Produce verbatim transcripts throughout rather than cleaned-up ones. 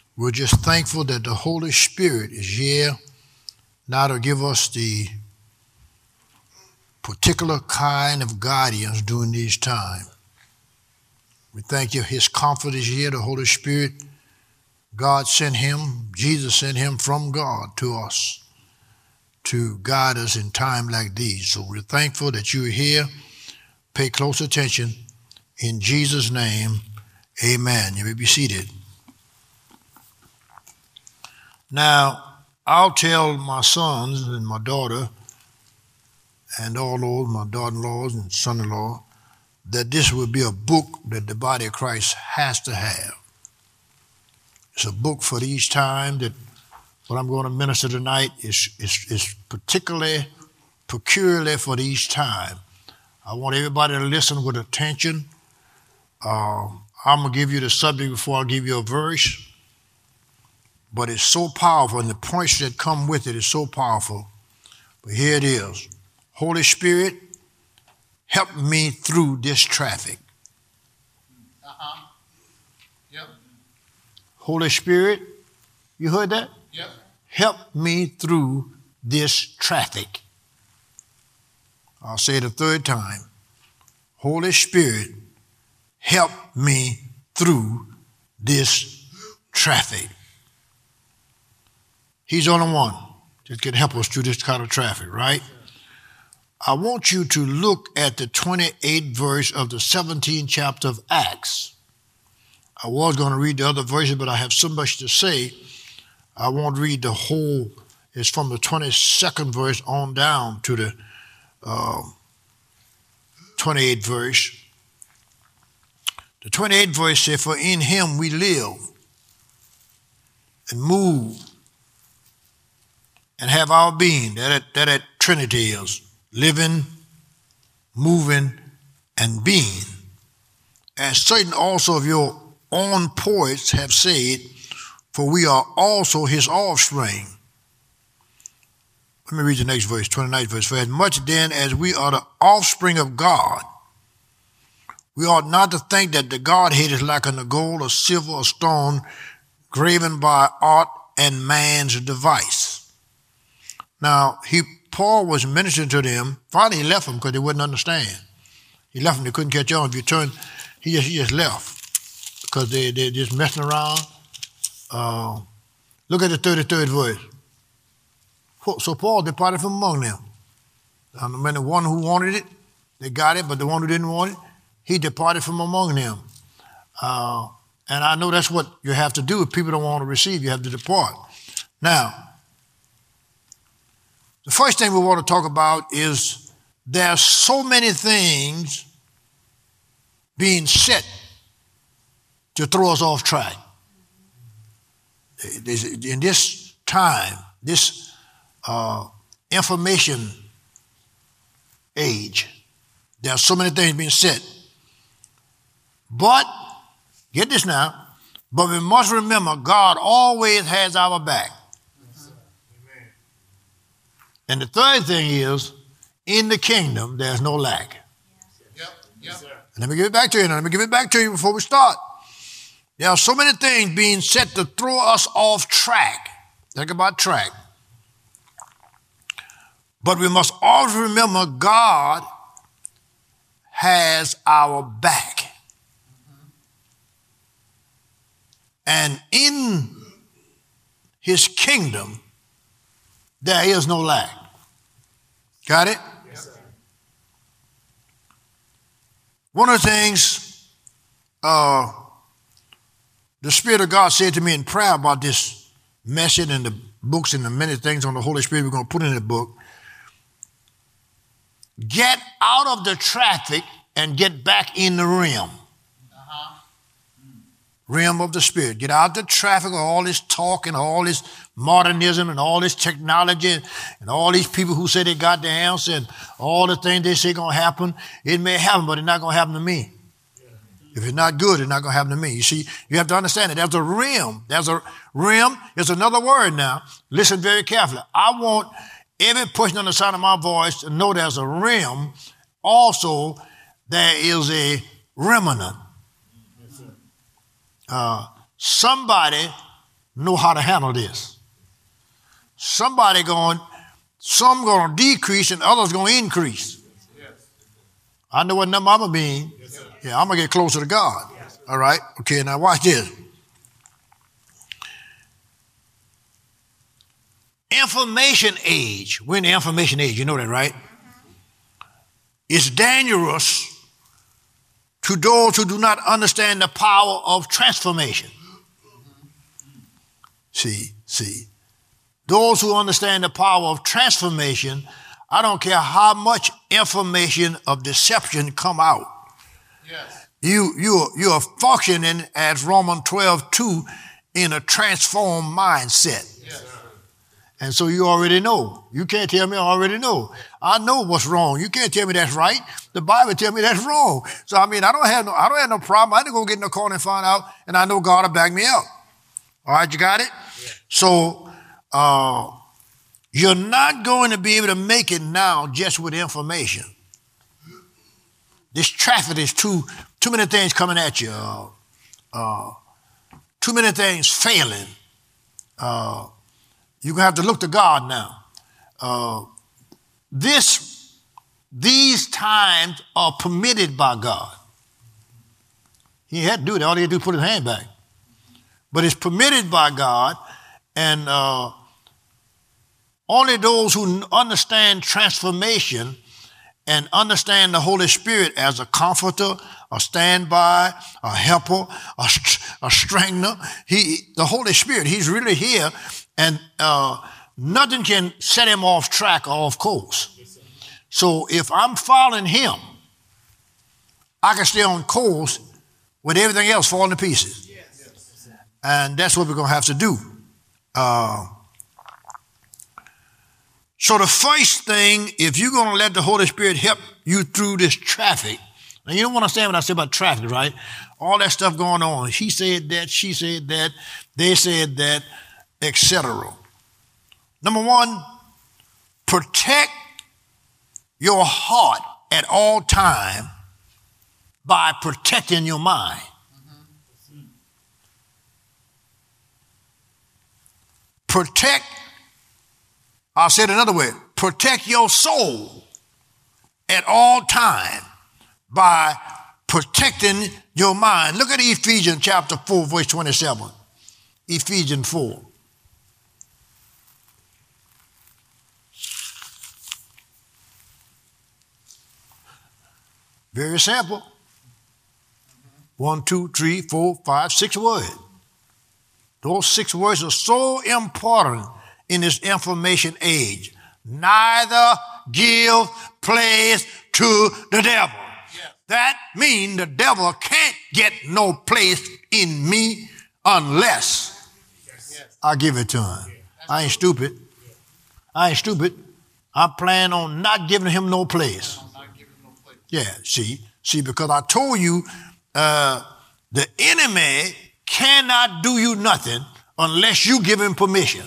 We're just thankful that the Holy Spirit is here now to give us the particular kind of guidance during these times. We thank you. His comfort is here, the Holy Spirit. God sent him, Jesus sent him from God to us to guide us in time like these. So we're thankful that you're here. Pay close attention. In Jesus' name, amen. You may be seated. Now, I'll tell my sons and my daughter and all those, my daughter-in-laws and son-in-law, that this will be a book that the body of Christ has to have. It's a book for these times that what I'm going to minister tonight is, is, is particularly, peculiarly for these times. I want everybody to listen with attention. Uh, I'm going to give you the subject before I give you a verse. But it's so powerful, and the points that come with it is so powerful. But here it is. Holy Spirit, help me through this traffic. Uh-huh. Yep. Holy Spirit, you heard that? Yep. Help me through this traffic. I'll say it a third time. Holy Spirit, help me through this traffic. He's the only one that can help us through this kind of traffic, right? I want you to look at the twenty-eighth verse of the seventeenth chapter of Acts. I was going to read the other verses, but I have so much to say. I won't read the whole. It's from the twenty-second verse on down to the uh, twenty-eighth verse. The twenty-eighth verse says, "For in him we live and move and have our being." That that, that Trinity is living, moving, and being. As certain also of your own poets have said, for we are also his offspring. Let me read the next verse, twenty-ninth verse. For as much then as we are the offspring of God, we ought not to think that the Godhead is like unto gold or silver or stone, graven by art and man's device. Now, he Paul was ministering to them. Finally, he left them because they wouldn't understand. He left them. They couldn't catch on. If you turn, he just, he just left because they, they're just messing around. Uh, look at the thirty-third verse. So Paul departed from among them. And the one who wanted it, they got it, but the one who didn't want it, he departed from among them. Uh, and I know that's what you have to do. If people don't want to receive, you have to depart. Now, the first thing we want to talk about is there are so many things being set to throw us off track. In this time, this uh, information age, there are so many things being set. But, get this now, but we must remember God always has our back. And the third thing is, in the kingdom, there's no lack. Yep, yep. Let me give it back to you now. Let me give it back to you before we start. There are so many things being set to throw us off track. Think about track. But we must always remember God has our back. And in his kingdom, there is no lack. Got it? Yes, sir. One of the things uh, the Spirit of God said to me in prayer about this message and the books and the many things on the Holy Spirit we're going to put in the book, get out of the traffic and get back in the realm. Realm of the Spirit. Get out the traffic of all this talk and all this modernism and all this technology and all these people who say they got the answer and all the things they say going to happen. It may happen, but it's not going to happen to me. If it's not good, it's not going to happen to me. You see, you have to understand it. There's a realm. There's a realm. There's another word now. Listen very carefully. I want every person on the sound of my voice to know there's a realm. Also, there is a remnant. Uh, somebody know how to handle this. Somebody going, some going to decrease and others going to increase. Yes. I know what number I'm going to be in. Yes, yeah, I'm going to get closer to God. Yes. All right? Okay, now watch this. Information age. We're in the information age. You know that, right? It's dangerous to those who do not understand the power of transformation. See, see. Those who understand the power of transformation, I don't care how much information of deception come out. Yes. You, you, you are functioning as Romans twelve two in a transformed mindset. Yes. And so you already know. You can't tell me I already know. I know what's wrong. You can't tell me that's right. The Bible tells me that's wrong. So I mean, I don't have no, I don't have no problem. I didn't go get in the corner and find out, and I know God will back me up. All right, you got it? Yeah. So uh, you're not going to be able to make it now just with information. This traffic is too too many things coming at you. Uh, uh, too many things failing. Uh, You're going to have to look to God now. Uh, this, these times are permitted by God. He had to do that. All he had to do was put his hand back. But it's permitted by God, and uh, only those who understand transformation and understand the Holy Spirit as a comforter, a standby, a helper, a, a strengthener. He, the Holy Spirit, he's really here, and uh, nothing can set him off track or off course. So if I'm following him, I can stay on course with everything else falling to pieces. And that's what we're going to have to do. Uh, so the first thing, if you're going to let the Holy Spirit help you through this traffic, and you don't understand what I say about traffic, right? All that stuff going on. He said that, she said that, they said that, et cetera. Number one, protect your heart at all time by protecting your mind. Protect, I'll say it another way, protect your soul at all time by protecting your mind. Look at Ephesians chapter four, verse twenty-seven. Ephesians four. Very simple. One, two, three, four, five, six words. Those six words are so important in this information age. Neither give place to the devil. Yes. That means the devil can't get no place in me unless yes. I give it to him. Yes. I ain't stupid. Yes. I ain't stupid. I plan on not giving him no place. Not giving no place. Yeah, see, see, because I told you uh, the enemy cannot do you nothing unless you give him permission.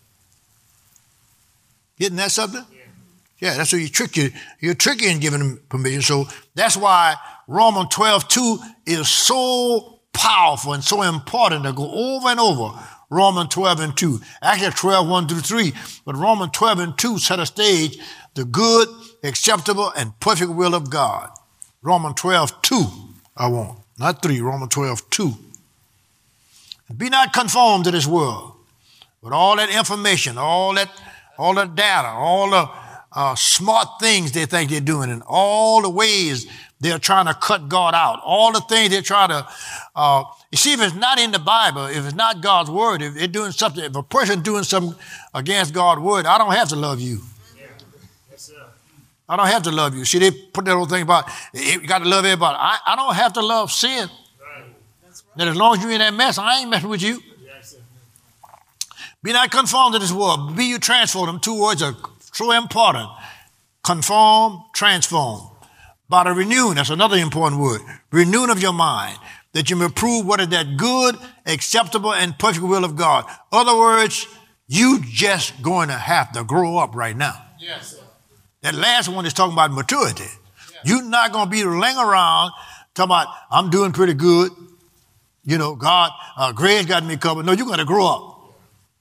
Isn't that something? Yeah, yeah, that's what you trick you. You're tricky in giving him permission. So that's why Romans twelve two is so powerful and so important to go over and over. Romans twelve and two. Actually twelve, one through three. But Romans twelve and two set a stage, the good, acceptable, and perfect will of God. Romans twelve two, I want. Not three, Romans twelve two. Be not conformed to this world. With all that information, all that, all that data, all the uh, smart things they think they're doing, and all the ways they're trying to cut God out, all the things they're trying to, uh, you see, if it's not in the Bible, if it's not God's word, if they're doing something, if a person's doing something against God's word, I don't have to love you. Yeah. Yes, sir. I don't have to love you. See, they put that whole thing about, you got to love everybody. I, I don't have to love sin. That as long as you're in that mess, I ain't messing with you. Be not conformed to this world. Be you transformed. Them two words are so important. Conform, transform. By the renewing, that's another important word. Renewing of your mind, that you may prove what is that good, acceptable, and perfect will of God. Other words, you just going to have to grow up right now. Yes, sir. That last one is talking about maturity. Yes. You're not going to be laying around talking about, I'm doing pretty good. You know, God, uh, Greg's got me covered. No, you got to grow up.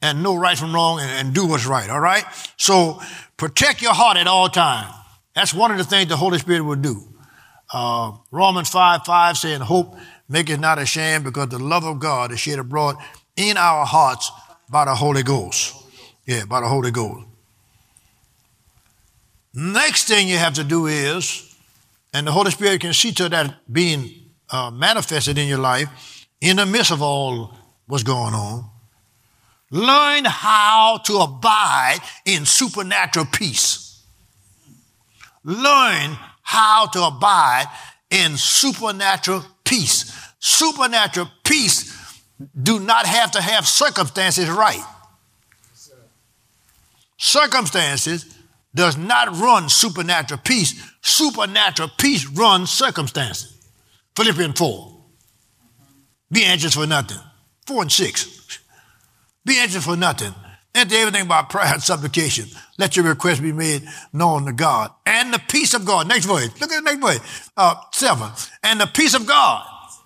and know right from wrong and, and do what's right, all right? So protect your heart at all times. That's one of the things the Holy Spirit will do. Uh, Romans five five saying, hope maketh not ashamed, because the love of God is shed abroad in our hearts by the Holy Ghost. Yeah, by the Holy Ghost. Next thing you have to do is, and the Holy Spirit can see to that being uh, manifested in your life in the midst of all what's going on, learn how to abide in supernatural peace. Learn how to abide in supernatural peace. Supernatural peace do not have to have circumstances right. Circumstances does not run supernatural peace. Supernatural peace runs circumstances. Philippians four. Be anxious for nothing. Four and six. Be anxious for nothing. Enter everything by prayer and supplication. Let your requests be made known to God. And the peace of God. Next verse. Look at the next verse. Uh, seven. And the peace of God,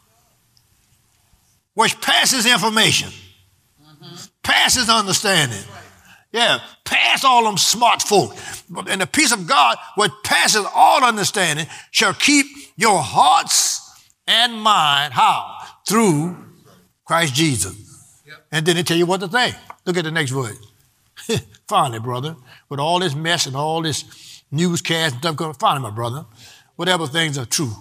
which passes information, mm-hmm. passes understanding. Yeah, pass all them smart folk. And the peace of God, which passes all understanding, shall keep your hearts and mind, how? Through Christ Jesus. Yep. And then they tell you what to think. Look at the next verse. Finally, brother, with all this mess and all this newscast and stuff going, finally, my brother, whatever things are true.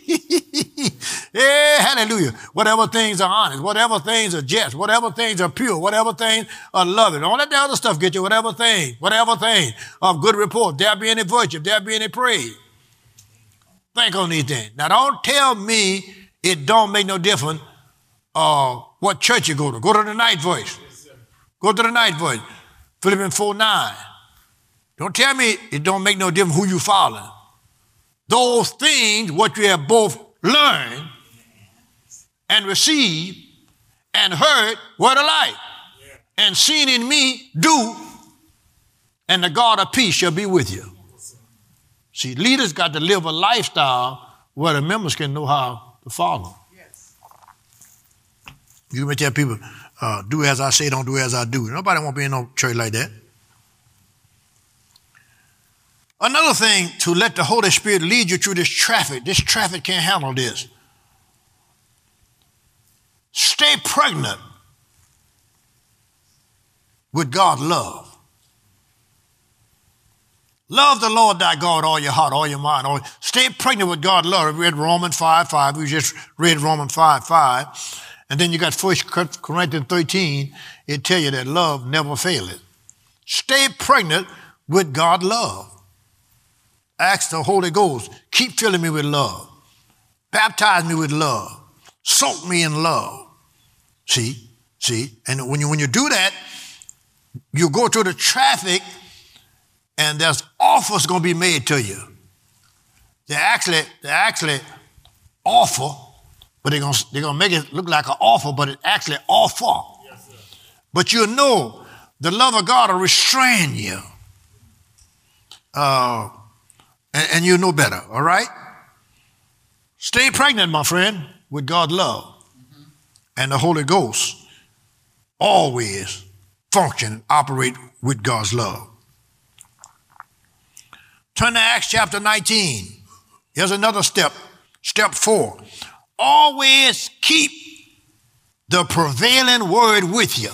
Yeah, hallelujah. Whatever things are honest, whatever things are just, whatever things are pure, whatever things are loving. Don't let the other stuff get you. Whatever thing, whatever thing of good report. If there be any virtue, if there be any praise. Think on these things. Now, don't tell me it don't make no difference uh, what church you go to. Go to the night voice. Go to the night voice. Philippians four nine. Don't tell me it don't make no difference who you follow. Those things, what you have both learned and received and heard, word of life, yeah. and seen in me, do, and the God of peace shall be with you. See, leaders got to live a lifestyle where the members can know how to follow. Yes. You may tell people, uh, do as I say, don't do as I do. Nobody won't be in no church like that. Another thing, to let the Holy Spirit lead you through this traffic. This traffic can't handle this. Stay pregnant with God's love. Love the Lord thy God, all your heart, all your mind. All, stay pregnant with God's love. We read Romans five five. We just read Romans five five. And then you got First Corinthians thirteen. It tell you that love never faileth. Stay pregnant with God's love. Ask the Holy Ghost, keep filling me with love. Baptize me with love. Soak me in love. See, see, and when you when you do that, you go through the traffic and there's offers going to be made to you. They actually, they actually offer, but they're going to, they're going to make it look like an offer, but it's actually offer. Yes, sir. But you know the love of God will restrain you. Uh, and, and you know better, all right? Stay pregnant, my friend, with God's love. Mm-hmm. And the Holy Ghost always function and operate with God's love. Turn to Acts chapter nineteen. Here's another step. Step four. Always keep the prevailing word with you.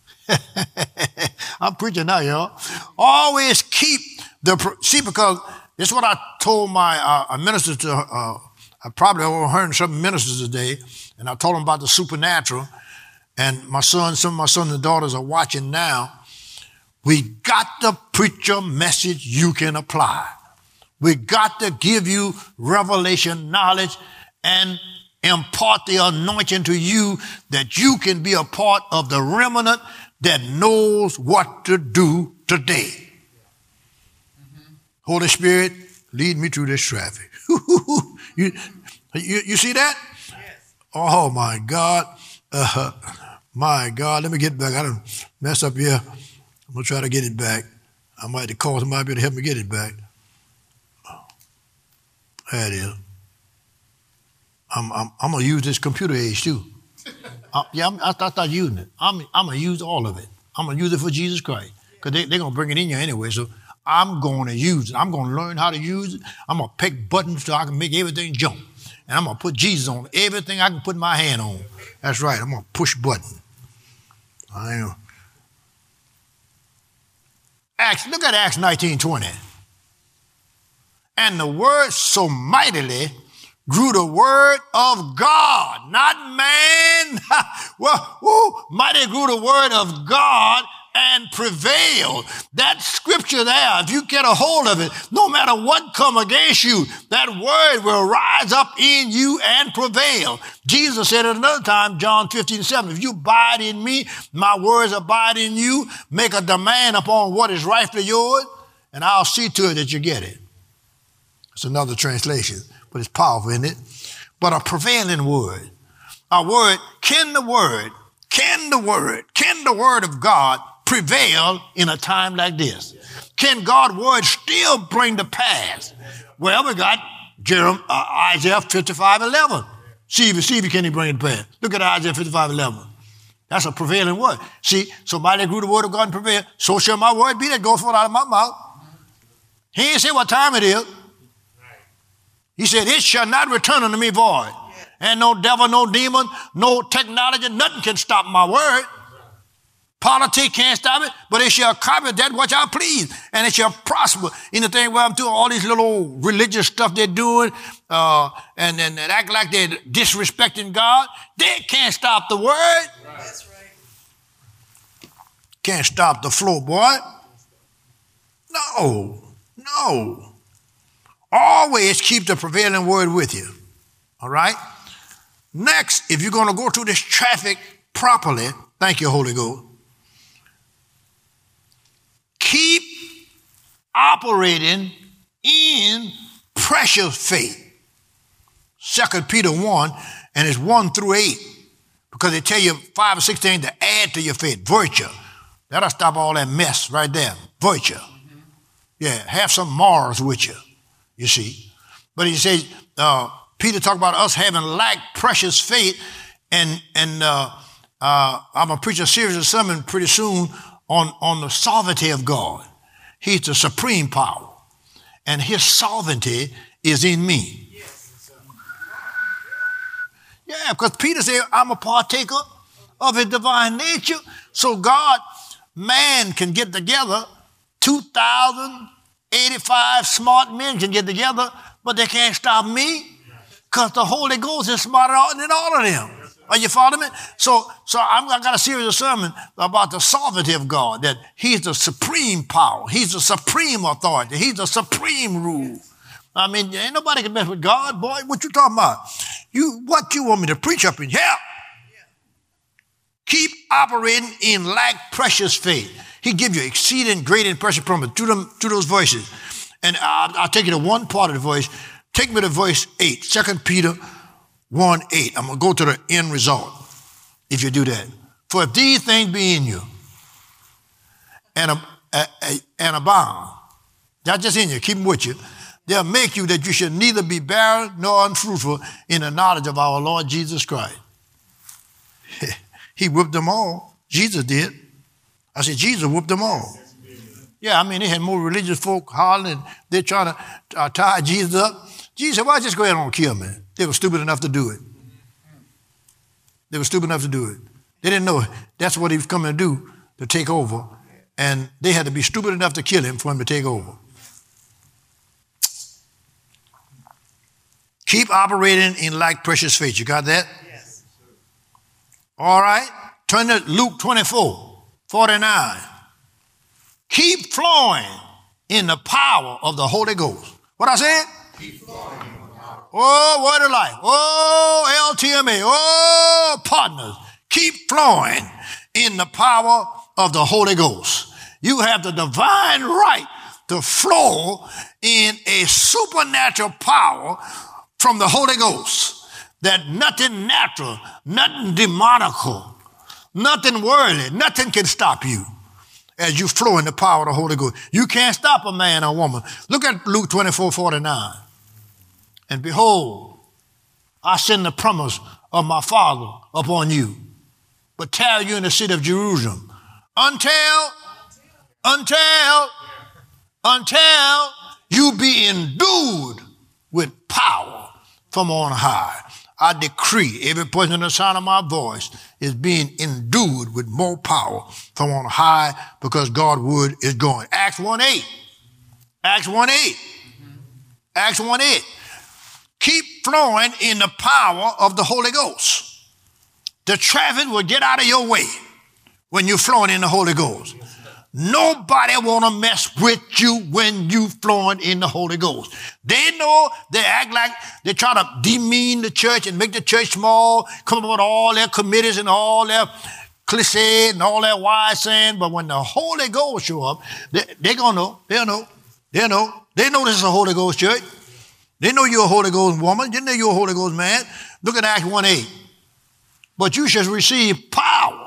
I'm preaching now, y'all. Always keep the, see, because this is what I told my uh, ministers to, uh, I probably overheard some ministers today, and I told them about the supernatural, and my son, some of my sons and daughters are watching now. We got to preach a message you can apply. We got to give you revelation knowledge and impart the anointing to you that you can be a part of the remnant that knows what to do today. Mm-hmm. Holy Spirit, lead me through this traffic. you, you, you see that? Yes. Oh, my God. Uh, my God, let me get back. I done messed up here. I'm going to try to get it back. I might have to call somebody to help me get it back. There it is. I'm, I'm, I'm going to use this computer age too. I, yeah, I'm, I start using it. I'm, I'm going to use all of it. I'm going to use it for Jesus Christ. Because they, they're going to bring it in you anyway. So I'm going to use it. I'm going to learn how to use it. I'm going to pick buttons so I can make everything jump. And I'm going to put Jesus on everything I can put my hand on. That's right. I'm going to push button. I know. Acts, look at Acts nineteen twenty. And the word so mightily grew the word of God, not man. Well, woo, mighty grew the word of God and prevailed. That scripture there, if you get a hold of it, no matter what come against you, that word will rise up in you and prevail. Jesus said at another time, John fifteen seven, if you abide in me, my words abide in you, make a demand upon what is rightfully yours, and I'll see to it that you get it. It's another translation, but it's powerful, isn't it? But a prevailing word. A word, can the word, can the word, can the word of God prevail in a time like this? Can God's word still bring to pass? Well, we got Jeremiah, uh, Isaiah fifty-five eleven. See if, see if you can bring it to pass. Look at Isaiah fifty-five eleven. That's a prevailing word. See, somebody grew the word of God and prevail. So shall my word be that goes forth out of my mouth. He ain't say what time it is. He said, it shall not return unto me void. And no devil, no demon, no technology, nothing can stop my word. Politics can't stop it, but it shall accomplish that which I please, and it shall prosper. In the thing where I'm doing all these little religious stuff they're doing, uh, and, and, and act like they're disrespecting God, they can't stop the word. That's right. Can't stop the flow, boy. No, no. Always keep the prevailing word with you. All right? Next, if you're going to go through this traffic properly, thank you, Holy Ghost, keep operating in precious faith. Second Peter one, and it's one through eight, because they tell you five or six things to add to your faith. Virtue. That'll stop all that mess right there. Virtue. Yeah, have some morals with you, you see. But he says, uh, Peter talked about us having lacked precious faith, and and uh, uh, I'm going to preach a series of sermon pretty soon on, on the sovereignty of God. He's the supreme power, and his sovereignty is in me. Yeah, because Peter said, I'm a partaker of his divine nature. So God, man can get together, two thousand eighty-five smart men can get together, but they can't stop me because the Holy Ghost is smarter than all of them. Are you following me? So, so I'm, I got a series of sermons about the sovereignty of God, that he's the supreme power. He's the supreme authority. He's the supreme rule. I mean, ain't nobody can mess with God, boy. What you talking about? You, what you want me to preach up in here? Keep operating in like precious faith. He give you exceeding great and precious promise through them, through those voices. And I'll, I'll take you to one part of the voice. Take me to verse eight, Second Peter one eight. I'm going to go to the end result if you do that. For if these things be in you and, a, a, a, and abound, not just in you, keep them with you, they'll make you that you should neither be barren nor unfruitful in the knowledge of our Lord Jesus Christ. He whipped them all. Jesus did. I said, Jesus whipped them all. Yeah, I mean, they had more religious folk hollering. They're trying to uh, tie Jesus up. Jesus said, why just go ahead and kill me? They were stupid enough to do it. They were stupid enough to do it. They didn't know that's what he was coming to do, to take over. And they had to be stupid enough to kill him for him to take over. Keep operating in like precious faith. You got that? Yes. All right. Turn to Luke twenty-four, forty-nine. Keep flowing in the power of the Holy Ghost. What I said? Keep flowing in the power. Oh, word of life. Oh, L T M A. Oh, partners. Keep flowing in the power of the Holy Ghost. You have the divine right to flow in a supernatural power from the Holy Ghost, that nothing natural, nothing demonical, nothing worldly, nothing can stop you as you flow in the power of the Holy Ghost. You can't stop a man or woman. Look at Luke twenty-four forty-nine. And behold, I send the promise of my Father upon you, but tarry you in the city of Jerusalem until, until, until you be endued with power from on high. I decree every person in the sound of my voice is being endued with more power from on high because God's word is going. Acts one eight. Acts one eight. Acts one eight. Keep flowing in the power of the Holy Ghost. The traffic will get out of your way when you're flowing in the Holy Ghost. Nobody want to mess with you when you flowing in the Holy Ghost. They know they act like they try to demean the church and make the church small, come up with all their committees and all their cliches and all their wise saying. But when the Holy Ghost show up, they, they're going to know. They'll know. They'll know. They know this is a Holy Ghost church. They know you're a Holy Ghost woman. They know you're a Holy Ghost man. Look at Acts one eight. But you shall receive power.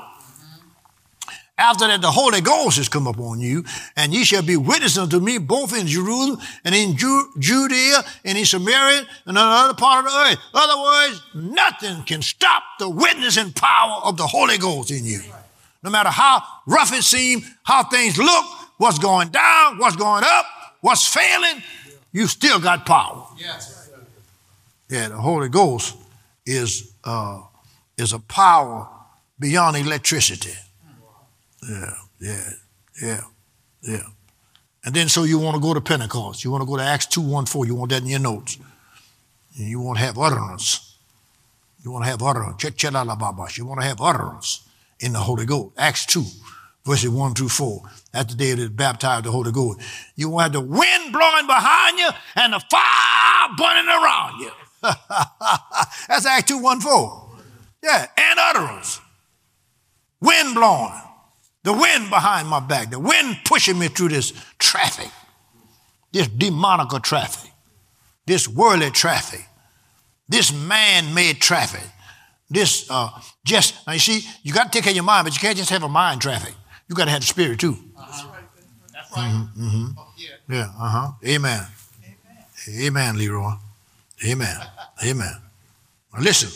After that, the Holy Ghost has come upon you, and ye shall be witnesses unto me both in Jerusalem and in Ju- Judea and in Samaria and in another part of the earth. In other words, nothing can stop the witness and power of the Holy Ghost in you. No matter how rough it seems, how things look, what's going down, what's going up, what's failing, you still got power. Yes. Yeah, the Holy Ghost is uh, is a power beyond electricity. Yeah, yeah, yeah, yeah. And then so you want to go to Pentecost. You want to go to Acts two one four. You want that in your notes. And you want to have utterance. You want to have utterance. You want to have utterance in the Holy Ghost. Acts two, verses one through four. That's the day that is baptized the Holy Ghost. You want to have the wind blowing behind you and the fire burning around you. That's Acts two one four. Yeah, and utterance. Wind blowing. The wind behind my back, the wind pushing me through this traffic, this demonical traffic, this worldly traffic, this man-made traffic, this uh, just, now you see, you got to take care of your mind, but you can't just have a mind traffic. You got to have the spirit too. Uh-huh. That's right. Mm-hmm, mm-hmm. Oh, yeah, yeah uh-huh. Amen. Amen. Amen, Leroy. Amen. Amen. Now listen,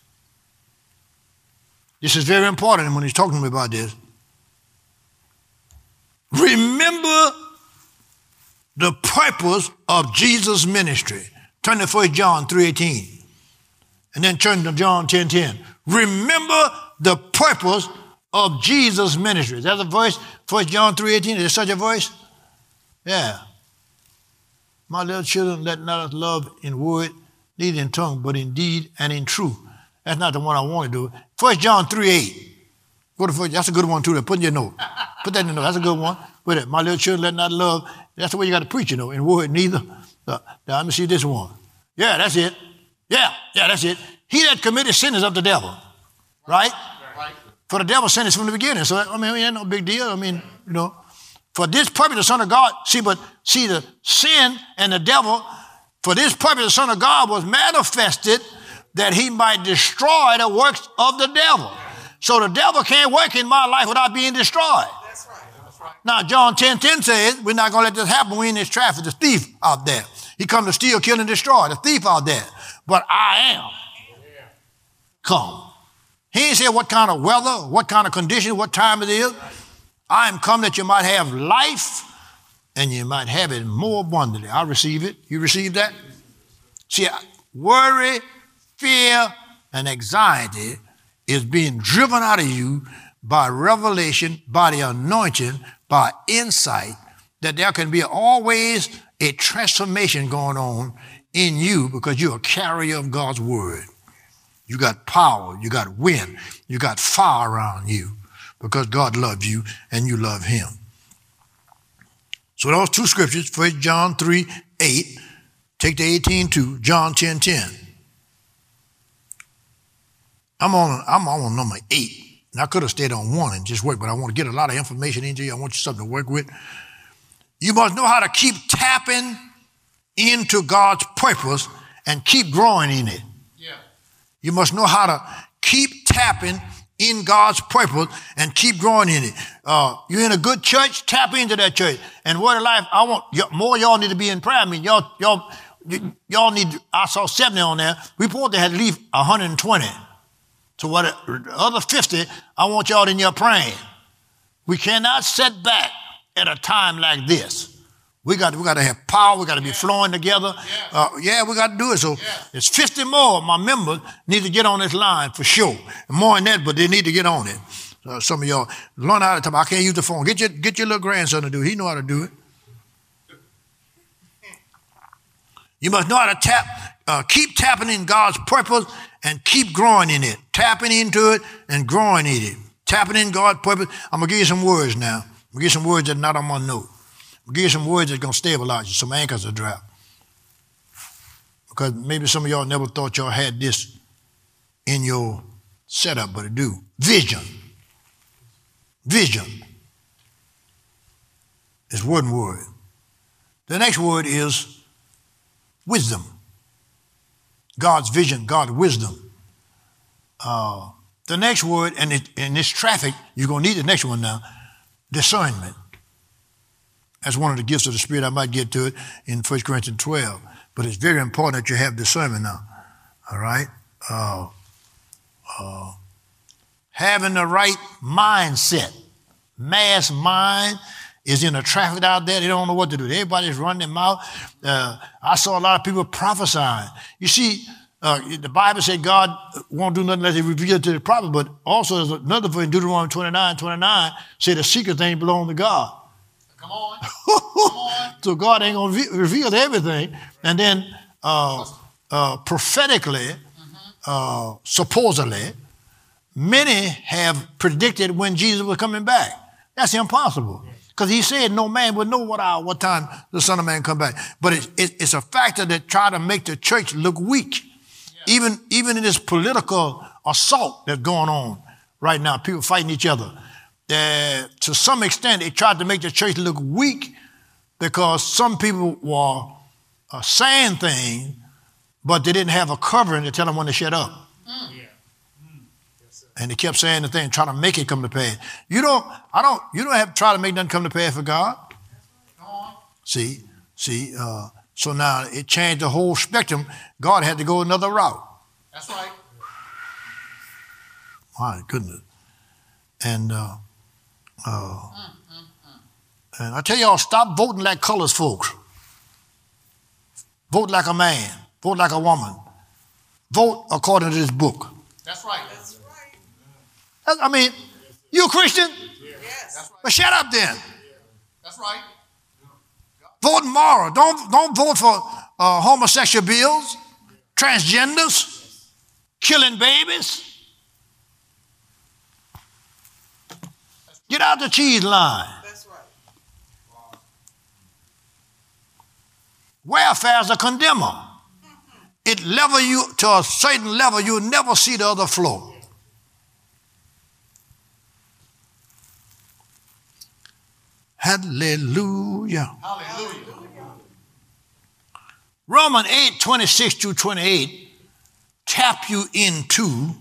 this is very important when he's talking to me about this. Remember the purpose of Jesus' ministry. Turn to First John three eighteen. And then turn to John ten ten. Remember the purpose of Jesus' ministry. Is that a voice? First John three eighteen. Is there such a voice? Yeah. My little children, let not us love in word, neither in tongue, but in deed and in truth. That's not the one I want to do. First John three eight. Go to first, that's a good one too. Put in your note. Put that in the note. That's a good one. Put it. My little children, let not love. That's the way you got to preach, you know, in word, neither. Uh, now, let me see this one. Yeah, that's it. Yeah, yeah, that's it. He that committed sin is of the devil. Right? Right. For the devil sinned from the beginning. So, I mean, it ain't no big deal. I mean, you know, for this purpose, the Son of God, see, but see, the sin and the devil, for this purpose, the Son of God was manifested that he might destroy the works of the devil. So the devil can't work in my life without being destroyed. That's right. That's right. Now, John ten ten says, we're not going to let this happen. We're in this traffic. The thief out there. He come to steal, kill, and destroy. The thief out there. But I am come. He ain't said what kind of weather, what kind of condition, what time it is. I am come that you might have life and you might have it more abundantly. I receive it. You receive that? See, worry, fear, and anxiety is being driven out of you by revelation, by the anointing, by insight, that there can be always a transformation going on in you because you're a carrier of God's word. You got power, you got wind, you got fire around you because God loves you and you love him. So those two scriptures, First John three eight, take the eighteen to John ten ten. I'm on, I'm on number eight. And I could have stayed on one and just worked, but I want to get a lot of information into you. I want you something to work with. You must know how to keep tapping into God's purpose and keep growing in it. Yeah. You must know how to keep tapping in God's purpose and keep growing in it. Uh, you're in a good church, tap into that church. And Word of Life, I want y- more y'all need to be in prayer. I mean, y'all, y'all, y- y'all need, I saw seventy on there. We thought they had to leave one hundred twenty. So what the other fifty, I want y'all in your praying. We cannot sit back at a time like this. We got, we got to have power. We got to be yeah. flowing together. Yeah, uh, yeah we got to do it. So yeah. There's fifty more of my members need to get on this line for sure. And more than that, but they need to get on it. Uh, some of y'all learn how to talk. I can't use the phone. Get your, get your little grandson to do it. He know how to do it. You must know how to tap, uh, keep tapping in God's purpose and keep growing in it. Tapping into it and growing in it. Tapping in God's purpose. I'm going to give you some words now. I'm going to give you some words that are not on my note. I'll give you some words that's going to stabilize you, some anchors to drop. Because maybe some of y'all never thought y'all had this in your setup, but it do. Vision. Vision is one word. The next word is wisdom. God's vision, God's wisdom. Uh, the next word, and it, in this traffic, you're going to need the next one now, discernment. That's one of the gifts of the Spirit. I might get to it in First Corinthians twelve. But it's very important that you have discernment now. All right? Uh, uh, having the right mindset. Mass mind is in the traffic out there. They don't know what to do. Everybody's running their mouth. Uh, I saw a lot of people prophesying. You see, uh, the Bible said God won't do nothing unless he reveals it to the prophet. But also there's another verse in Deuteronomy twenty-nine, twenty-nine, say the secret thing belongs to God. Come on. Come on. So God ain't going to reveal everything. And then uh, uh, prophetically, mm-hmm. uh, supposedly, many have predicted when Jesus was coming back. That's impossible. Because he said no man would know what hour, what time the Son of Man come back. But it, it, it's a factor that try to make the church look weak. Yeah. Even, even in this political assault that's going on right now, people fighting each other. Uh, to some extent, it tried to make the church look weak because some people were uh, saying things, but they didn't have a covering to tell them when to shut up. Mm. Yeah. Mm. Yes, and they kept saying the thing, trying to make it come to pass. You don't, I don't, you don't have to try to make nothing come to pass for God. Right. See, see, uh, so now it changed the whole spectrum. God had to go another route. That's right. My goodness. And, uh, Uh, mm, mm, mm. and I tell y'all, stop voting like colors folks. Vote like a man. Vote like a woman. Vote according to this book. That's right. That's right. That's, I mean, you a Christian? Yes. That's right. But shut up then. That's right. Vote moral. Don't, don't vote for uh, homosexual bills, transgenders, killing babies. Get out the cheese line. That's right. Welfare's a condemner. It level you to a certain level, you'll never see the other floor. Hallelujah. Hallelujah. Romans eight, twenty-six through twenty-eight tap you into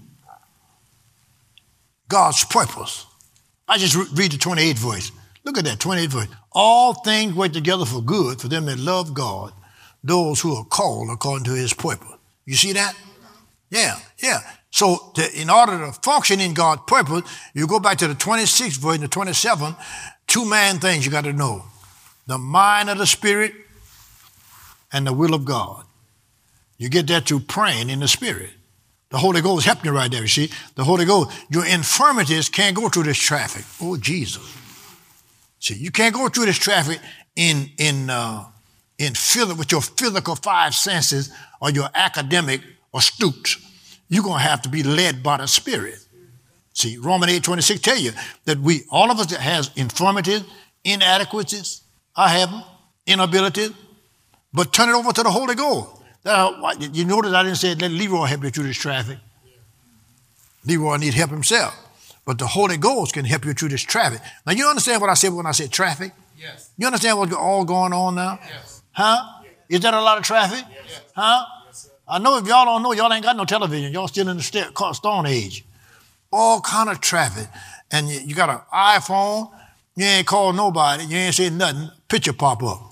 God's purpose. I just re- read the twenty-eighth verse. Look at that, twenty-eighth verse. All things work together for good for them that love God, those who are called according to his purpose. You see that? Yeah, yeah. So to, in order to function in God's purpose, you go back to the twenty-sixth verse and the twenty-seventh, two main things you got to know. The mind of the Spirit and the will of God. You get that through praying in the Spirit. The Holy Ghost helped you right there, you see. The Holy Ghost, your infirmities can't go through this traffic. Oh, Jesus. See, you can't go through this traffic in, in, uh, in phys- with your physical five senses or your academic astute. You're going to have to be led by the Spirit. See, Romans eight twenty-six tell you that we, all of us that has infirmities, inadequacies, I have them, inabilities, but turn it over to the Holy Ghost. That, you notice I didn't say let Leroy help you through this traffic. Yeah. Leroy needs help himself. But the Holy Ghost can help you through this traffic. Now, you understand what I said when I said traffic? Yes. You understand what's all going on now? Yes. Huh? Yes. Is that a lot of traffic? Yes. Huh? Yes, I know if y'all don't know, y'all ain't got no television. Y'all still in the Stone Age. All kind of traffic. And you, you got an iPhone, you ain't called nobody, you ain't said nothing, picture pop up.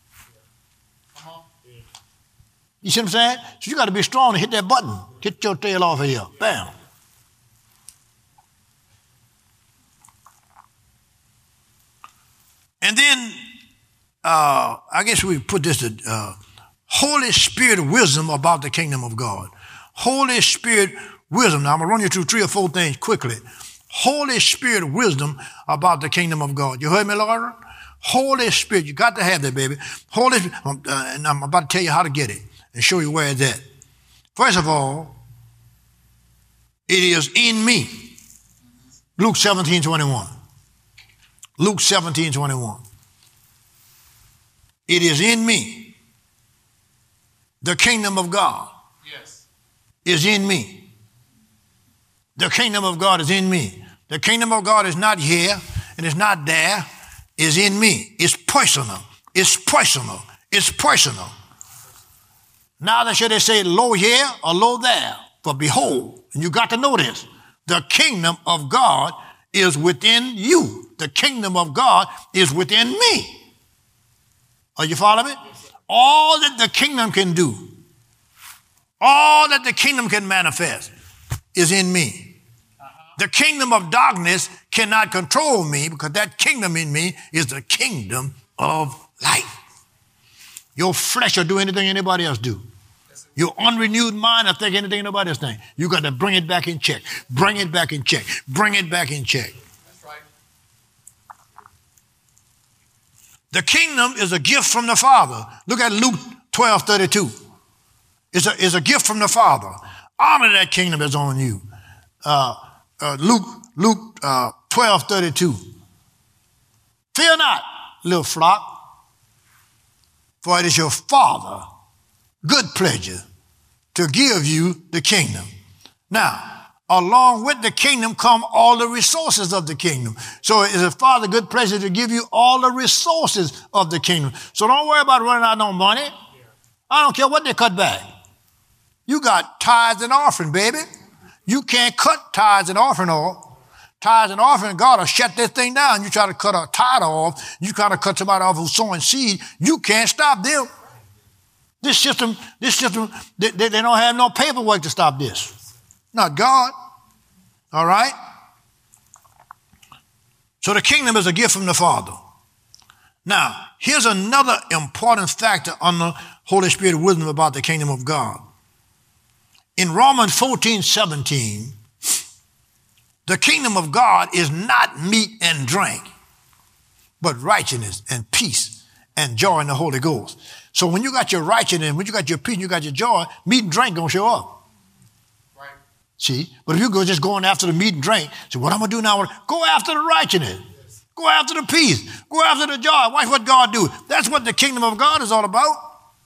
You see what I'm saying? So you got to be strong to hit that button. Get your tail off of here. Bam. And then, uh, I guess we put this to uh, Holy Spirit wisdom about the kingdom of God. Holy Spirit wisdom. Now, I'm going to run you through three or four things quickly. Holy Spirit wisdom about the kingdom of God. You heard me, Laura? Holy Spirit. You got to have that, baby. Holy uh, and I'm about to tell you how to get it and show you where it's at. First of all, it is in me. Luke seventeen twenty-one. Luke seventeen twenty-one. It is in me. The kingdom of God yes. is in me. The kingdom of God is in me. The kingdom of God is not here and it's not there. It's in me. It's personal. It's personal. It's personal. Now should they say lo here or lo there? For behold, and you got to know this, the kingdom of God is within you. The kingdom of God is within me. Are you following me? All that the kingdom can do, all that the kingdom can manifest is in me. The kingdom of darkness cannot control me because that kingdom in me is the kingdom of light. Your flesh will do anything anybody else do. Your unrenewed mind will think anything nobody else think. You got to bring it back in check. Bring it back in check. Bring it back in check. That's right. The kingdom is a gift from the Father. Look at Luke twelve thirty-two. It's a, it's a gift from the Father. Honor that kingdom is on you. Uh, uh, Luke Luke uh, twelve thirty-two. Fear not, little flock, for it is your Father good pleasure to give you the kingdom. Now, along with the kingdom come all the resources of the kingdom. So it is a Father good pleasure to give you all the resources of the kingdom. So don't worry about running out no money. I don't care what they cut back. You got tithes and offering, baby. You can't cut tithes and offering off. Tithes and offering, God will shut this thing down. You try to cut a tithe off. You try to cut somebody off who's sowing seed. You can't stop them. This system, this system, they, they don't have no paperwork to stop this. Not God. All right? So the kingdom is a gift from the Father. Now, here's another important factor on the Holy Spirit wisdom about the kingdom of God. In Romans fourteen seventeen, the kingdom of God is not meat and drink, but righteousness and peace and joy in the Holy Ghost. So when you got your righteousness, when you got your peace, you got your joy, meat and drink gonna show up. Right. See? But if you go just going after the meat and drink, say, what I'm gonna do now? Go after the righteousness. Yes. Go after the peace. Go after the joy. Watch what God do. That's what the kingdom of God is all about.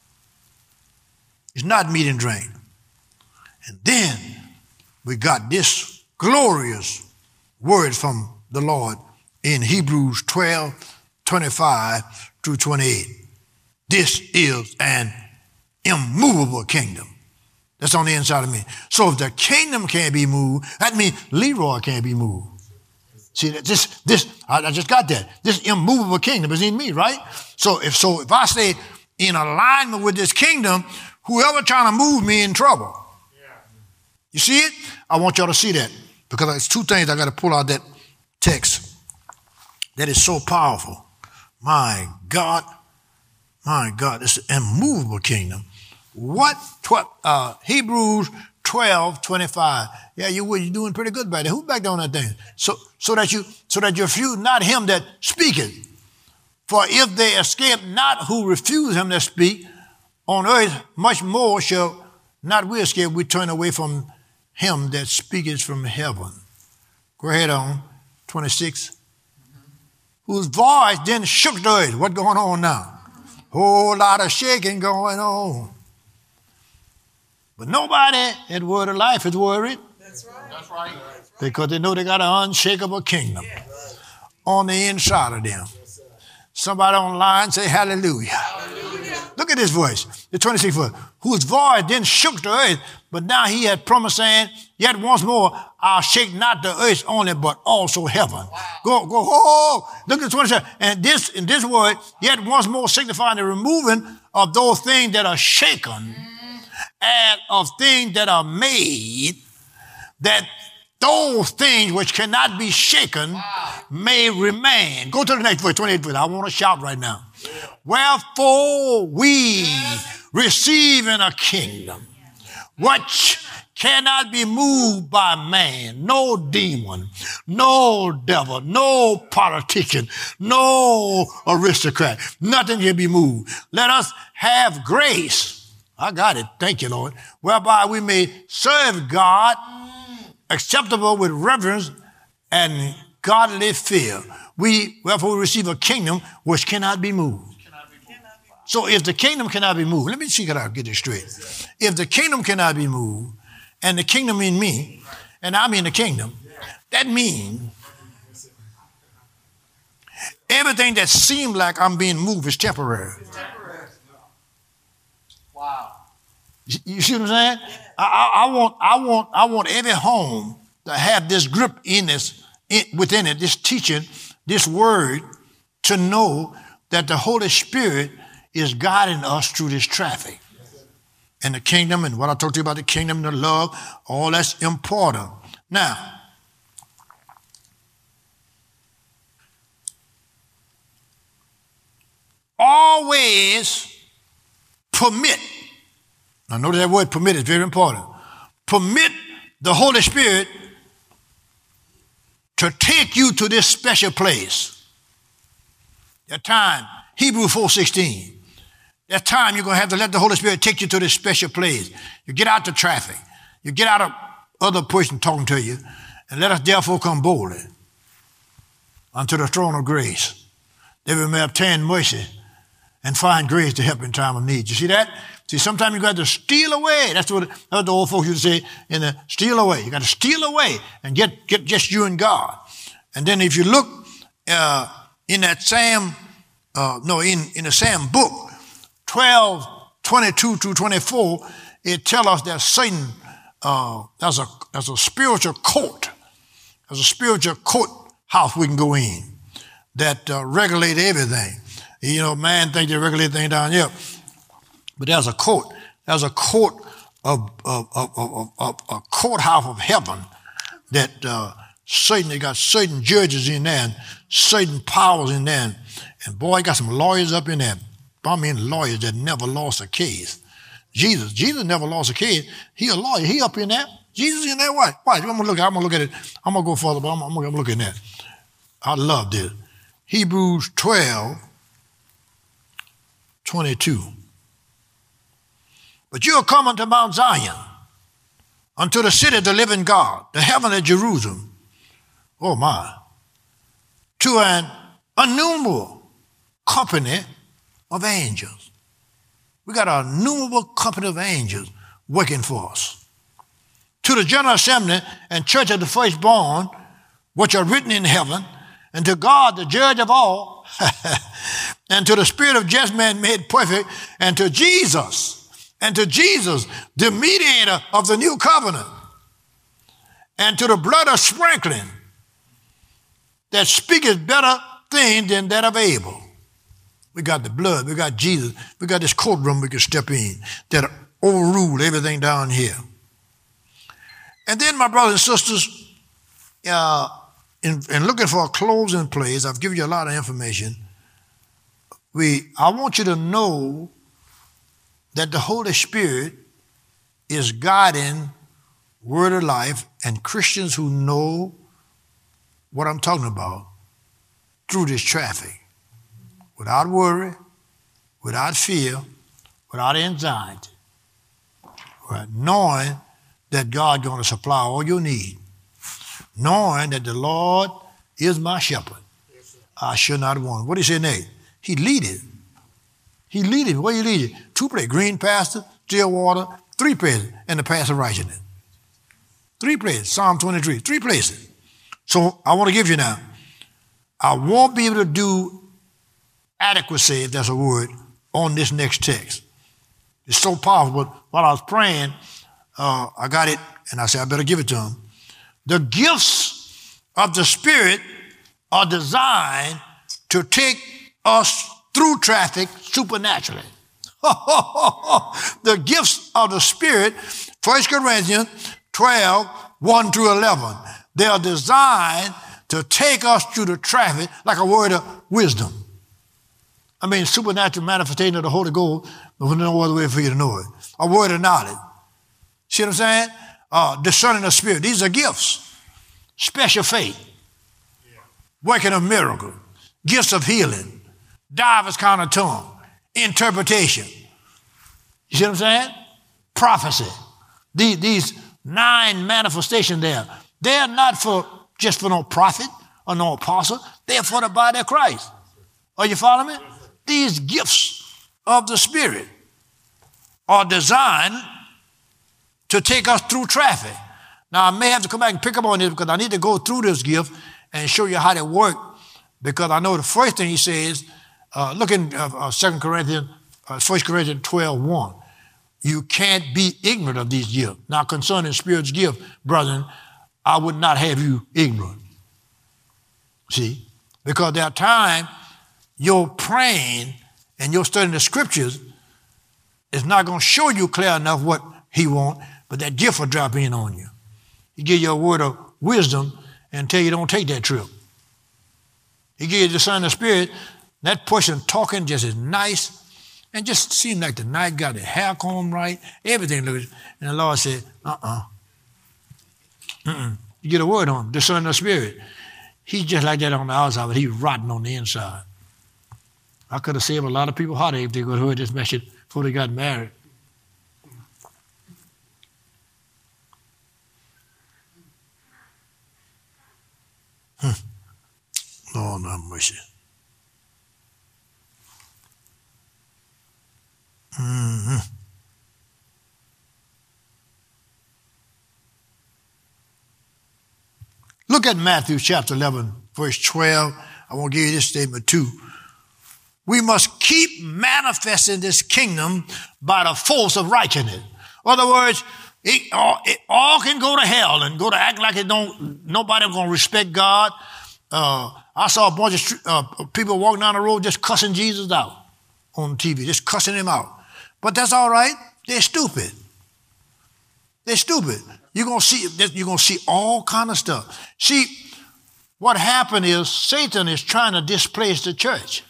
It's not meat and drink. And then we got this glorious word from the Lord in Hebrews twelve, twenty-five through twenty-eight. This is an immovable kingdom that's on the inside of me. So if the kingdom can't be moved, that means Leroy can't be moved. See, this, this, I just got that. This immovable kingdom is in me, right? So if, so if I stay in alignment with this kingdom, whoever trying to move me in trouble. Yeah. You see it? I want y'all to see that because there's two things I got to pull out that text that is so powerful. My God. My God, it's an immovable kingdom. What, what uh, Hebrews twelve twenty-five. Yeah, you you're doing pretty good back there. Who back there on that thing? So, so that you, so that you refuse not him that speaketh. For if they escape not who refuse him that speak, on earth much more shall not we escape. We turn away from him that speaketh from heaven. Go ahead on twenty-six. Mm-hmm. Whose voice then shook the earth. What's going on now? Whole lot of shaking going on. But nobody at Word of Life is worried. That's right. That's right. Because they know they got an unshakable kingdom yes. on the inside of them. Yes, somebody online say hallelujah. Hallelujah. Look at this voice. The twenty-sixth verse. Whose voice then shook the earth, but now he had promised saying, yet once more, I'll shake not the earth only, but also heaven. Wow. Go, go, oh, look at the twenty-seven. And this, in this word, yet once more signifying the removing of those things that are shaken mm. and of things that are made, that those things which cannot be shaken wow. may remain. Go to the next verse, twenty-eighth verse. I want to shout right now. Yeah. Wherefore we yes. receiving a kingdom which cannot be moved by man, no demon, no devil, no politician, no aristocrat. Nothing can be moved. Let us have grace. I got it. Thank you, Lord. Whereby we may serve God acceptable with reverence and godly fear. We, wherefore we receive a kingdom which cannot be moved. Cannot be moved. So if the kingdom cannot be moved, let me see if I get this straight. If the kingdom cannot be moved, and the kingdom in me, and I'm in the kingdom, that means everything that seems like I'm being moved is temporary. It's temporary. Wow. You, you see what I'm saying? I, I, I want, I want, I want every home to have this grip in this, in, within it, this teaching, this word, to know that the Holy Spirit is guiding us through this traffic. And the kingdom, and what I talked to you about the kingdom, the love, all that's important. Now, always permit. Now, notice that word permit is very important. Permit the Holy Spirit to take you to this special place. That time, Hebrews four sixteen. That time you're going to have to let the Holy Spirit take you to this special place. You get out the traffic. You get out of other person talking to you. And let us therefore come boldly unto the throne of grace, that we may obtain mercy and find grace to help in time of need. You see that? See, sometimes you got to steal away. That's what, that's what the old folks used to say, in the steal away. You got to steal away and get, get just you and God. And then if you look uh, in that same, uh, no, in, in the same book, twelve, twenty-two through twenty-four, it tells us that Satan, uh, there's a, there's a spiritual court. There's a spiritual courthouse we can go in that uh, regulate everything. You know, man thinks they regulate things down here. But there's a court. There's a court of, of, of, of, of a courthouse of heaven that uh, Satan, they got certain judges in there and certain powers in there. And, and boy, got some lawyers up in there. I mean lawyers that never lost a case. Jesus, Jesus never lost a case. He a lawyer. He up in there. Jesus in there. What? Watch. I'm gonna look. I'm gonna look at it. I'm gonna go further, but I'm, I'm gonna look at that. I love this. Hebrews twelve, twenty-two. But you are come unto Mount Zion, unto the city of the living God, the heavenly Jerusalem. Oh my. To an innumerable company of angels. We got an innumerable company of angels working for us. To the general assembly and church of the firstborn, which are written in heaven, and to God, the judge of all, and to the spirit of just man made perfect, and to Jesus, and to Jesus, the mediator of the new covenant, and to the blood of sprinkling that speaketh better things than that of Abel. We got the blood. We got Jesus. We got this courtroom we can step in that overrule everything down here. And then, my brothers and sisters, uh, in, in looking for a closing place, I've given you a lot of information. We, I want you to know that the Holy Spirit is guiding Word of Life and Christians who know what I'm talking about through this traffic. Without worry, without fear, without anxiety, right? Knowing that God's going to supply all your need, knowing that the Lord is my shepherd, I shall not want. What did he say next? He leadeth. He leadeth. Where you lead you? Two places, green pasture, still water, three places, and the path of righteousness. Three places, Psalm twenty-three, three places. So I want to give you now, I won't be able to do adequacy, if that's a word, on this next text. It's so powerful, but while I was praying, uh, I got it, and I said, I better give it to him. The gifts of the Spirit are designed to take us through traffic supernaturally. The gifts of the Spirit, First Corinthians twelve, one through eleven. They are designed to take us through the traffic like a word of wisdom. I mean, supernatural manifestation of the Holy Ghost, but there's no other way for you to know it. A word of knowledge. See what I'm saying? Uh, discerning the spirit. These are gifts. Special faith. Working of miracles. Gifts of healing. Divers kind of tongue. Interpretation. You see what I'm saying? Prophecy. These, these nine manifestations there, they're not for just for no prophet or no apostle. They're for the body of Christ. Are you following me? These gifts of the Spirit are designed to take us through traffic. Now, I may have to come back and pick up on this because I need to go through this gift and show you how they work, because I know the first thing he says, uh, look in uh, uh, Second Corinthians, uh, First Corinthians twelve one. You can't be ignorant of these gifts. Now, concerning Spirit's gift, brethren, I would not have you ignorant. See? Because there are times your praying and your studying the scriptures is not going to show you clear enough what he wants, but that gift will drop in on you. He give you a word of wisdom and tell you don't take that trip. He give you the Son of the Spirit. That person talking just as nice and just seemed like the night got the hair combed right, everything looks, and the Lord said, uh-uh. Mm-mm. You get a word on him, the Son of the Spirit. He's just like that on the outside, but he's rotten on the inside. I could have saved a lot of people heartache if they could have heard this message before they got married. Hmm. Lord have mercy. Mm-hmm. Look at Matthew chapter eleven, verse twelve. I want to give you this statement too. We must keep manifesting this kingdom by the force of righteousness. In other words, it all, it all can go to hell and go to act like it don't, nobody going to respect God. Uh, I saw a bunch of uh, people walking down the road just cussing Jesus out on T V, just cussing him out. But that's all right. They're stupid. They're stupid. You're going to see, you're going to see all kind of stuff. See, what happened is Satan is trying to displace the church.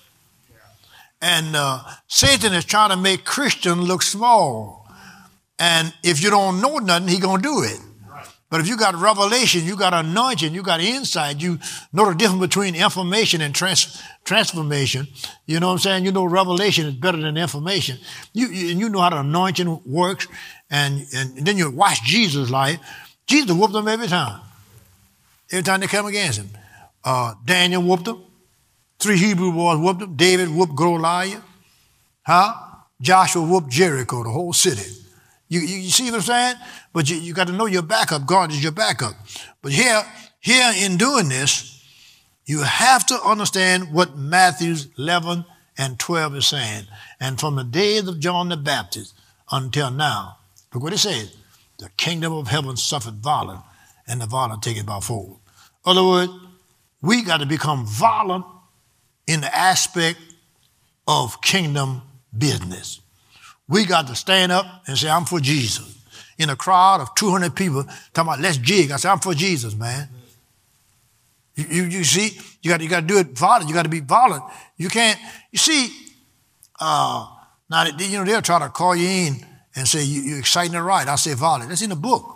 And uh, Satan is trying to make Christians look small. And if you don't know nothing, he's going to do it. Right. But if you got revelation, you got anointing, you got insight, you know the difference between information and trans- transformation. You know what I'm saying? You know revelation is better than information. You, you, and you know how the anointing works. And, and, and then you watch Jesus' life. Jesus whooped them every time. Every time they come against him. Uh, Daniel whooped them. Three Hebrew boys whooped them. David whooped Goliath. Huh? Joshua whooped Jericho, the whole city. You, you, you see what I'm saying? But you, you got to know your backup. God is your backup. But here, here in doing this, you have to understand what Matthew eleven and twelve is saying. And from the days of John the Baptist until now, look what it says. The kingdom of heaven suffered violence, and the violent take it by force. In other words, we got to become violent in the aspect of kingdom business. We got to stand up and say, I'm for Jesus. In a crowd of two hundred people talking about, let's jig. I say, I'm for Jesus, man. You, you, you see, you got, you got to do it violent. You got to be violent. You can't, you see, uh, now, you know, they'll try to call you in and say, you, you're exciting the right. I say violent. That's in the book.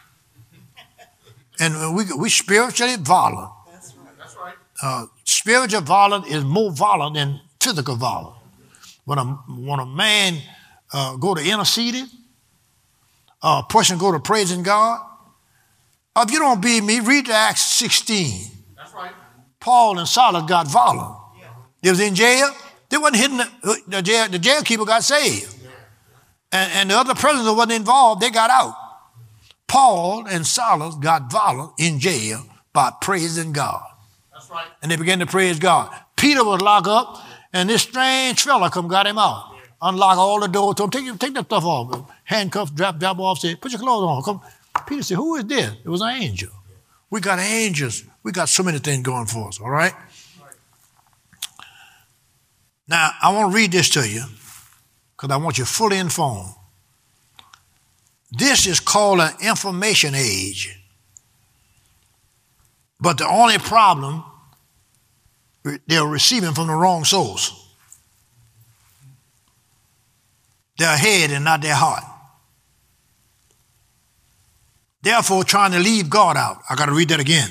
And we, we spiritually violent. That's right. That's right. Uh, spiritual violence is more violent than physical violence. When a, when a man uh, go to interceding, a person go to praising God, if you don't believe me, read the Acts sixteen. That's right. Paul and Silas got violent. Yeah. They was in jail. They wasn't hitting the, the jail. The jail keeper got saved. Yeah. And, and the other prisoners that wasn't involved, they got out. Paul and Silas got violent in jail by praising God. That's right. And they began to praise God. Peter was locked up, and this strange fella come got him out. Yeah. Unlock all the doors to him. Take, take that stuff off. Handcuffs, drop, drop off. Say, put your clothes on. Come. Peter said, who is this? It was an angel. We got angels. We got so many things going for us, all right? right. Now, I want to read this to you because I want you fully informed. This is called an information age. But the only problem, they're receiving from the wrong source. Their head and not their heart. Therefore, trying to leave God out. I got to read that again.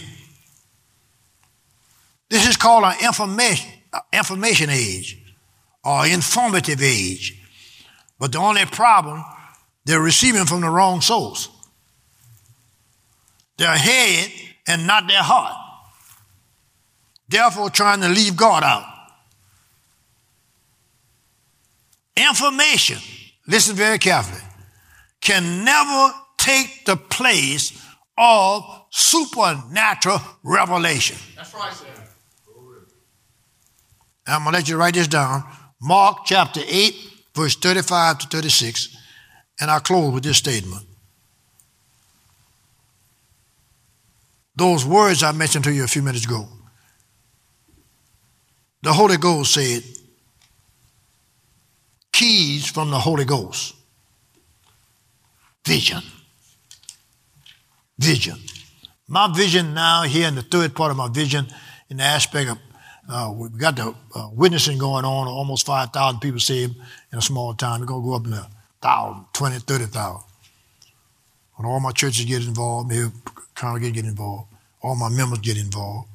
This is called an information, information age or informative age. But the only problem, they're receiving from the wrong source. Their head and not their heart. Therefore, trying to leave God out. Information, listen very carefully, can never take the place of supernatural revelation. That's right, sir. I'm going to let you write this down. Mark chapter eight, verse thirty-five to thirty-six. And I'll close with this statement. Those words I mentioned to you a few minutes ago. The Holy Ghost said, keys from the Holy Ghost. Vision. Vision. My vision now here in the third part of my vision in the aspect of, uh, we've got the uh, witnessing going on, almost five thousand people saved in a small time. We're going to go up in the one thousand, twenty, thirty thousand. When all my churches get involved, maybe congregate get involved, all my members get involved.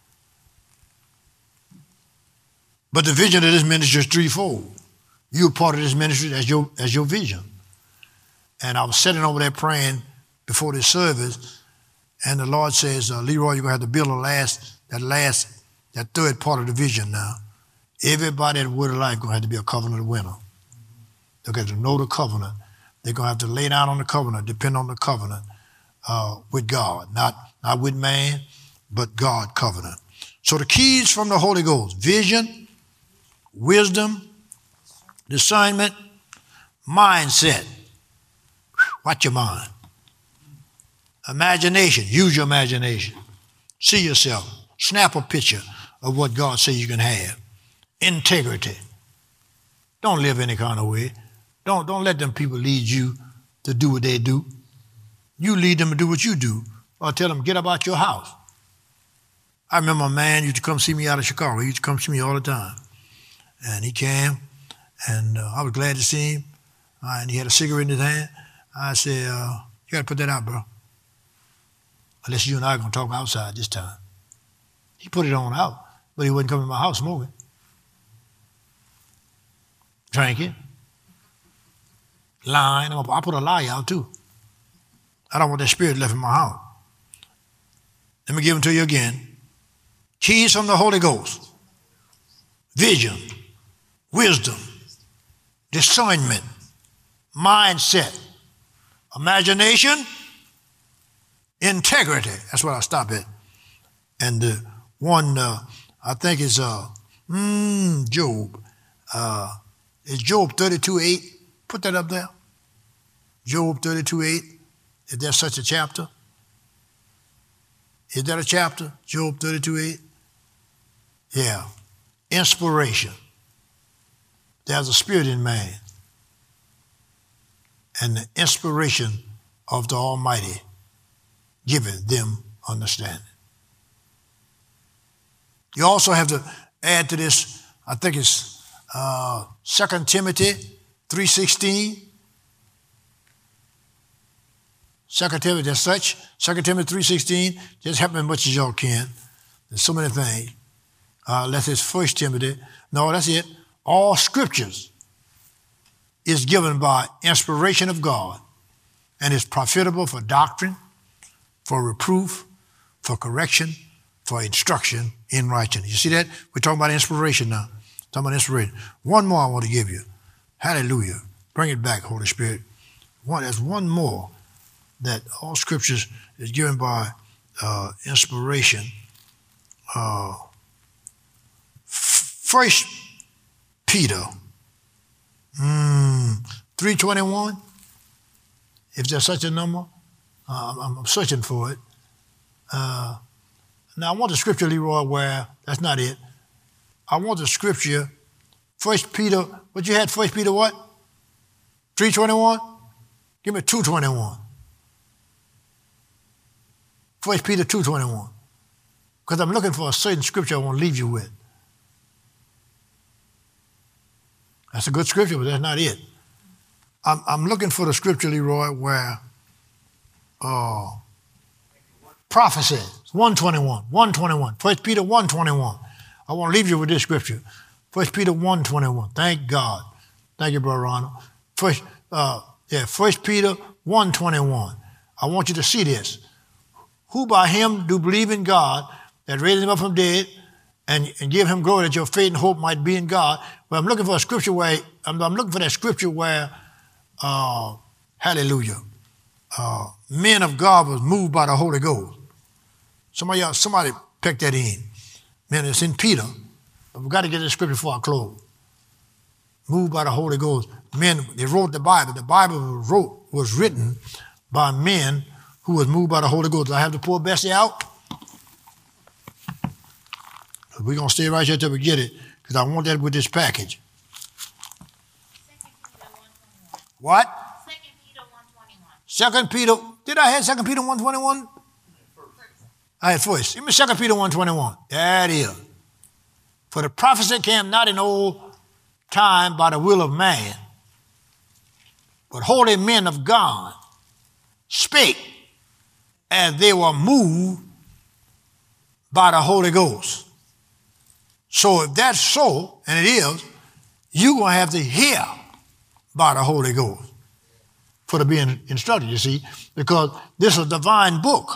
But the vision of this ministry is threefold. You're part of this ministry as your, as your vision. And I was sitting over there praying before this service, and the Lord says, uh, Leroy, you're going to have to build a last, that last, that third part of the vision now. Everybody in the Word of Life is going to have to be a covenant winner. They're going to know the covenant. They're going to have to lay down on the covenant, depend on the covenant uh, with God, not, not with man, but God covenant. So the keys from the Holy Ghost, vision, wisdom, discernment, mindset. Watch your mind. Imagination, use your imagination. See yourself. Snap a picture of what God says you can have. Integrity. Don't live any kind of way. Don't, don't let them people lead you to do what they do. You lead them to do what you do, or tell them, get up out your house. I remember a man used to come see me out of Chicago. He used to come see me all the time. And he came, and uh, I was glad to see him. Uh, and he had a cigarette in his hand. I said, uh, you got to put that out, bro. Unless you and I are going to talk outside this time. He put it on out, but he wouldn't come in my house smoking. Drinking. Lying. I put a lie out too. I don't want that spirit left in my house. Let me give them to you again. Keys from the Holy Ghost. Vision. Wisdom. Discernment. Mindset. Imagination. Integrity. That's what I stop at. And the one, uh, I think is uh, mm, Job. Uh, is Job thirty-two eight? Put that up there. Job thirty-two eight. Is there such a chapter? Is that a chapter? Job thirty-two eight? Yeah. Inspiration. There's a spirit in man. And the inspiration of the Almighty giveth them understanding. You also have to add to this, I think it's uh, Second Timothy three sixteen. Second Timothy, as such, Second Timothy three sixteen, just help me as much as y'all can. There's so many things. Uh, that's his First Timothy. No, that's it. All scriptures is given by inspiration of God and is profitable for doctrine, for reproof, for correction, for instruction in righteousness. You see that? We're talking about inspiration now. Talking about inspiration. One more I want to give you. Hallelujah. Bring it back, Holy Spirit. One, there's one more that all scriptures is given by uh, inspiration. Uh, First Peter mm, three twenty-one. If there's such a number, uh, I'm, I'm searching for it. Uh, now I want the scripture, Leroy, where that's not it. I want the scripture. First Peter. What you had? First Peter what? three twenty-one. Give me two twenty-one. First Peter two twenty-one. Because I'm looking for a certain scripture I want to leave you with. That's a good scripture, but that's not it. I'm, I'm looking for the scripture, Leroy, where uh, prophecy, one twenty-one, one twenty-one, First Peter one twenty-one. I want to leave you with this scripture. First Peter one twenty-one. Thank God. Thank you, Brother Ronald. First, uh, yeah, First Peter one twenty-one. I want you to see this. Who by him do believe in God, that raised him up from dead, and, and give him glory that your faith and hope might be in God. But I'm looking for a scripture where, I'm, I'm looking for that scripture where, uh, hallelujah, uh, men of God was moved by the Holy Ghost. Somebody else, somebody picked that in. Man, it's in Peter. But we've got to get this scripture before I close. Moved by the Holy Ghost. Men, they wrote the Bible. The Bible was, wrote, was written by men who was moved by the Holy Ghost. Do I have to pull Bessie out? We're going to stay right here till we get it, because I want that with this package. What? Second Peter one twenty-one. Second Peter, did I have Second Peter one twenty-one? I had first. Give me Second Peter one twenty-one. There it is. For the prophecy came not in old time by the will of man, but holy men of God spake as they were moved by the Holy Ghost. So if that's so, and it is, you're going to have to hear by the Holy Ghost for to be instructed, you see, because this is a divine book.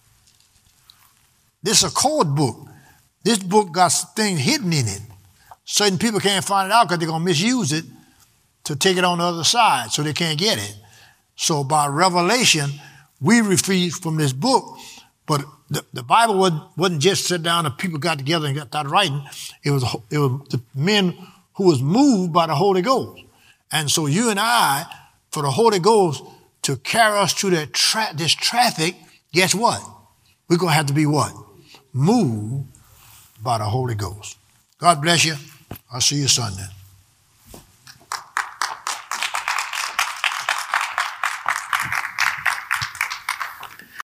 This is a code book. This book got things hidden in it. Certain people can't find it out because they're going to misuse it to take it on the other side, so they can't get it. So by revelation, we receive from this book, but the, the Bible wasn't, wasn't just sit down and people got together and got started writing. It was, it was the men who was moved by the Holy Ghost. And so you and I, for the Holy Ghost to carry us through that tra- this traffic, guess what? We're going to have to be what? Moved by the Holy Ghost. God bless you. I'll see you Sunday.